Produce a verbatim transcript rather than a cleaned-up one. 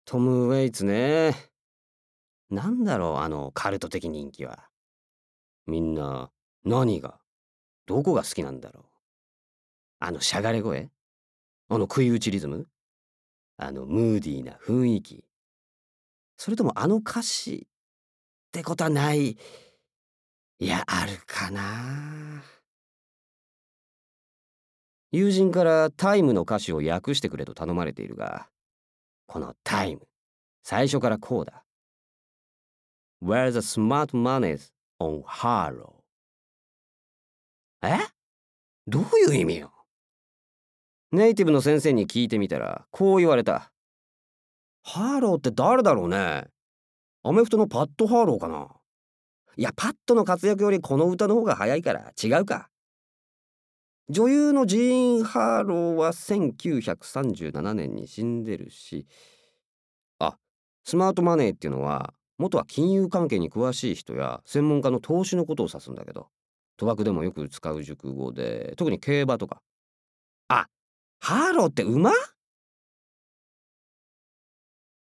トム・ウェイツね。なんだろう、あのカルト的人気は。みんな、何が、どこが好きなんだろう。あのしゃがれ声、あの食い打ちリズム、あのムーディーな雰囲気。それともあの歌詞ってことはない。いや、あるかな。友人からタイムの歌詞を訳してくれと頼まれているが、このタイム、最初からこうだ。Where the smart money's on Harrow。え？どういう意味よ。ネイティブの先生に聞いてみたら、こう言われた。ハーローって誰だろうね。アメフトのパッド・ハーローかな。いや、パッドの活躍よりこの歌の方が早いから違うか。女優のジーン・ハーローはせんきゅうひゃくさんじゅうななねんに死んでるし、あ、スマートマネーっていうのは元は金融関係に詳しい人や専門家の投資のことを指すんだけど、賭博でもよく使う熟語で、特に競馬とか。あ、ハーローって馬？